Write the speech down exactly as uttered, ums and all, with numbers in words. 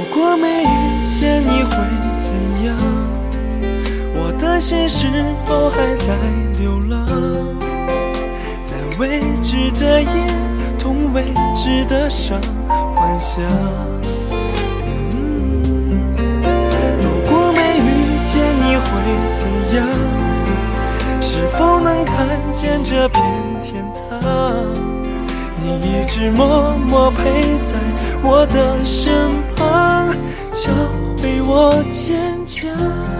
果没遇见你会怎样？我的心是否还在流浪？在未知的夜，同未知的伤，幻想。嗯，如果没遇见你会怎样？是否能看见这片天堂？你一直默默陪在我的身旁，教会我坚强。